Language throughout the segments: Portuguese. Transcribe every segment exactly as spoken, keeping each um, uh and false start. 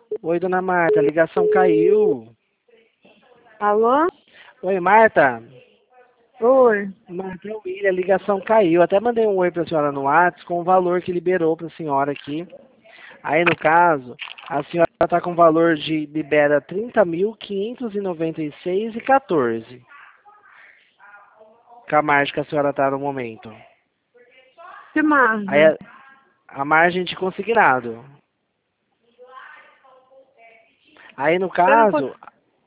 Oi, dona Marta, a ligação caiu. Alô? Oi, Marta. Oi. Marta, é o William, a ligação caiu. Até mandei um oi pra senhora no WhatsApp com o valor que liberou pra senhora aqui. Aí, no caso, a senhora tá com valor de libera trinta mil quinhentos e noventa e seis e quatorze. Com a margem que a senhora tá no momento. Que Aí, margem? a, a margem de consignado. Aí, no Eu não consigo. caso,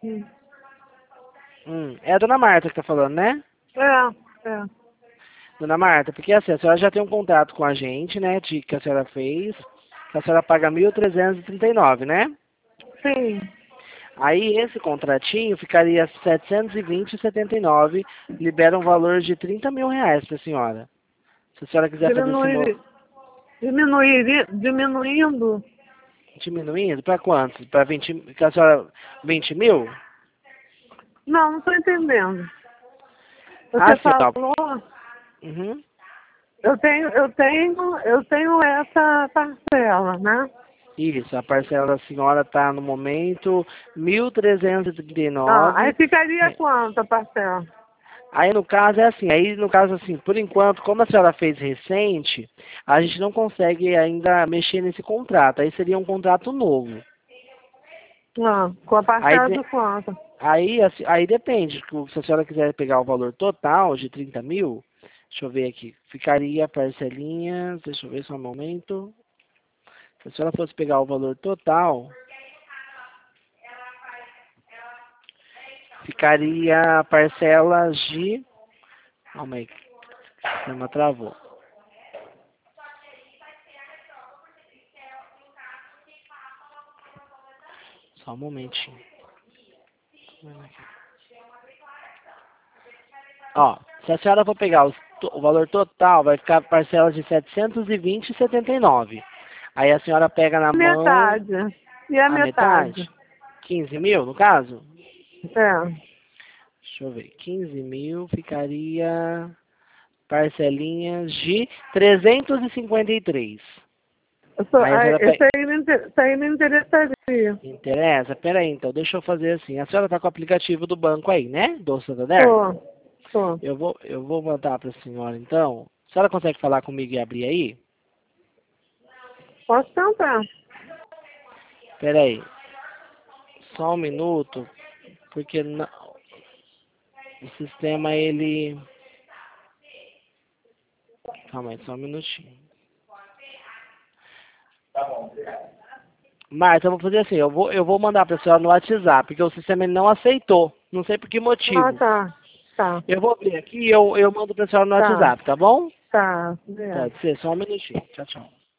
hum, é a dona Marta que tá falando, né? É, é. Dona Marta, porque assim, a senhora já tem um contrato com a gente, né, de, que a senhora fez, que a senhora paga mil trezentos e trinta e nove, né? Sim. Aí esse contratinho ficaria setecentos e vinte e setenta e nove, libera um valor de trinta mil reais para a senhora. Se a senhora quiser fazer esse mo... Diminuir, diminuir, diminuindo? diminuindo, para quanto? Para vinte, que a senhora, vinte mil? Não, não estou entendendo. Ah, Você sim, ó. falou, Uhum. eu tenho, eu tenho, eu tenho essa parcela, né? Isso, a parcela da senhora está no momento mil trezentos e trinta e Ah, aí nove. ficaria quanto a parcela? Aí no caso é assim, aí no caso assim, por enquanto, como a senhora fez recente, a gente não consegue ainda mexer nesse contrato. Aí seria um contrato novo. Ah, com a Aí, parcela de- de quanto? aí, assim, aí depende, se a senhora quiser pegar o valor total de trinta mil, deixa eu ver aqui, ficaria parcelinhas, deixa eu ver só um momento. Se a senhora fosse pegar o valor total, ficaria parcelas de. Calma aí, o sistema travou. Só um momentinho. Ó, se a senhora for pegar os to- o valor total, vai ficar parcela de setecentos e vinte e setenta e nove. Aí a senhora pega na mão Metade. E a a metade? metade, quinze mil no caso. É. Deixa eu ver, quinze mil ficaria parcelinhas de trezentos e cinquenta e três. Eu sou, Aí a ah, senhora esse pega. aí me, inter- esse aí me interessaria. Interessa? Pera aí, então, deixa eu fazer assim. A senhora tá com o aplicativo do banco aí, né? Do Santander? Tô, tô. Eu vou, eu vou mandar para a senhora, então. A senhora consegue falar comigo e abrir aí? Posso tentar. Pera aí. Só um minuto, porque não, o sistema, ele... Calma aí, só um minutinho. Marta, eu vou fazer assim, eu vou, eu vou mandar para a senhora no WhatsApp, porque o sistema ele não aceitou. Não sei por que Ah, motivo. tá. Tá, Eu vou abrir aqui e eu, eu mando para a senhora no tá, WhatsApp, tá bom? tá. É. Pode ser, só um minutinho. Tchau, tchau.